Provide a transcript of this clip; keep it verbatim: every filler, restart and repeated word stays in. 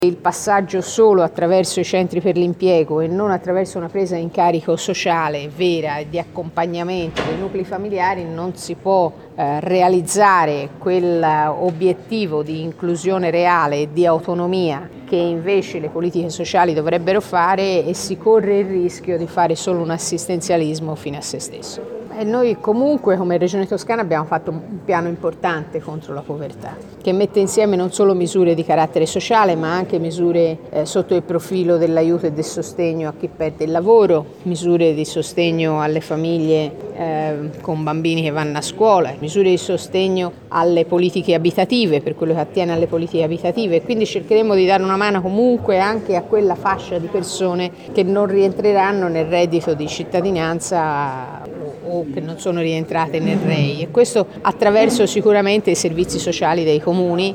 Il passaggio solo attraverso i centri per l'impiego e non attraverso una presa in carico sociale vera e di accompagnamento dei nuclei familiari non si può eh, realizzare quell'obiettivo di inclusione reale e di autonomia che invece le politiche sociali dovrebbero fare, e si corre il rischio di fare solo un assistenzialismo fine a se stesso. E noi comunque come Regione Toscana abbiamo fatto un piano importante contro la povertà, che mette insieme non solo misure di carattere sociale ma anche misure eh, sotto il profilo dell'aiuto e del sostegno a chi perde il lavoro, misure di sostegno alle famiglie eh, con bambini che vanno a scuola, misure di sostegno alle politiche abitative per quello che attiene alle politiche abitative, e quindi cercheremo di dare una mano comunque anche a quella fascia di persone che non rientreranno nel reddito di cittadinanza o che non sono rientrate nel R E I, e questo attraverso sicuramente i servizi sociali dei comuni